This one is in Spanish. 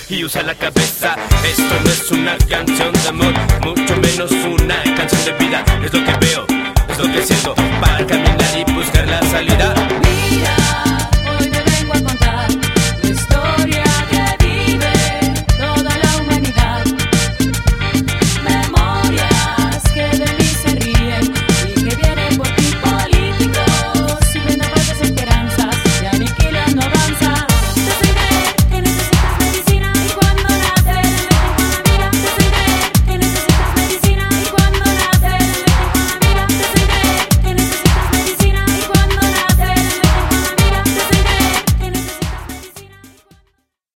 y usa la cabeza. Esto no es una canción de amor, mucho menos una canción de vida. Es lo que veo, es lo que siento, para caminar y buscar la salida. Mira